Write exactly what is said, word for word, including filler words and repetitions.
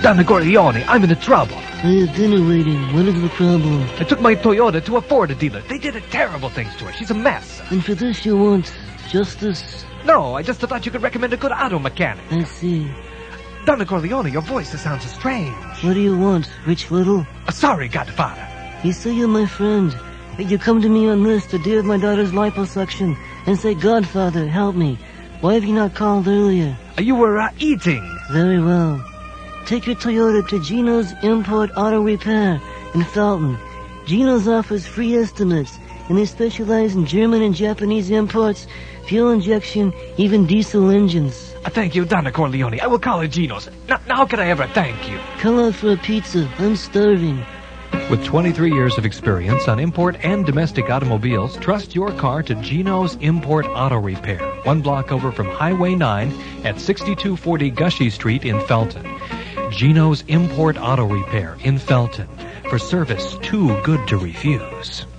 Donna Corleone, I'm in a trouble. I have dinner waiting. What is the problem? I took my Toyota to a Ford dealer. They did terrible things to her. She's a mess. And for this you want justice? No, I just thought you could recommend a good auto mechanic. I see. Donna Corleone, your voice sounds strange. What do you want, Rich Little? Uh, sorry, Godfather. You say you're my friend, but you come to me on this the day of my daughter's liposuction and say, Godfather, help me. Why have you not called earlier? Uh, you were uh, eating. Very well. Take your Toyota to Gino's Import Auto Repair in Felton. Gino's offers free estimates, and they specialize in German and Japanese imports, fuel injection, even diesel engines. Uh, thank you, Donna Corleone. I will call it Gino's. Now, how could I ever thank you? Come out for a pizza. I'm starving. With twenty-three years of experience on import and domestic automobiles, trust your car to Gino's Import Auto Repair, one block over from Highway nine at sixty-two forty Gushy Street in Felton. Gino's Import Auto Repair in Felton, for service too good to refuse.